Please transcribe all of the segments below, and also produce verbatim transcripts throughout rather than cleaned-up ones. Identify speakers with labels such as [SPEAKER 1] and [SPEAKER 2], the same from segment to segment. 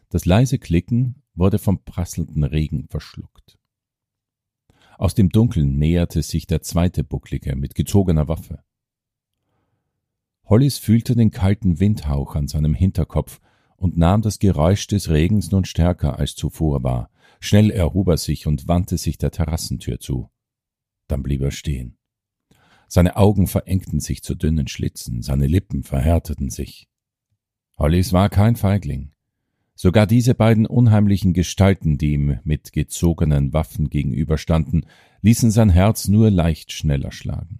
[SPEAKER 1] Das leise Klicken wurde vom prasselnden Regen verschluckt. Aus dem Dunkeln näherte sich der zweite Bucklige mit gezogener Waffe. Hollis fühlte den kalten Windhauch an seinem Hinterkopf und nahm das Geräusch des Regens nun stärker als zuvor wahr. Schnell erhob er sich und wandte sich der Terrassentür zu. Dann blieb er stehen. Seine Augen verengten sich zu dünnen Schlitzen, seine Lippen verhärteten sich. Hollis war kein Feigling. Sogar diese beiden unheimlichen Gestalten, die ihm mit gezogenen Waffen gegenüberstanden, ließen sein Herz nur leicht schneller schlagen.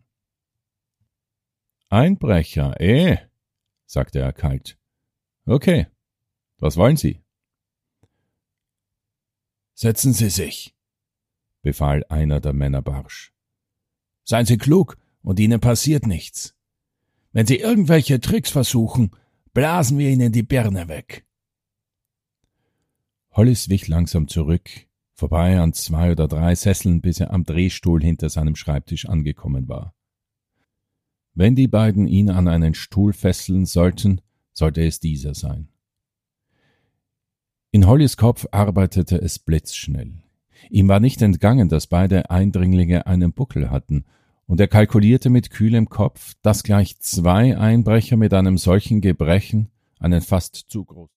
[SPEAKER 1] »Einbrecher, eh?« sagte er kalt. »Okay, was wollen Sie?« »Setzen Sie sich«, befahl einer der Männer barsch. »Seien Sie klug und Ihnen passiert nichts. Wenn Sie irgendwelche Tricks versuchen, blasen wir Ihnen die Birne weg.« Hollis wich langsam zurück, vorbei an zwei oder drei Sesseln, bis er am Drehstuhl hinter seinem Schreibtisch angekommen war. Wenn die beiden ihn an einen Stuhl fesseln sollten, sollte es dieser sein. In Hollis Kopf arbeitete es blitzschnell. Ihm war nicht entgangen, dass beide Eindringlinge einen Buckel hatten, und er kalkulierte mit kühlem Kopf, dass gleich zwei Einbrecher mit einem solchen Gebrechen einen fast zu großen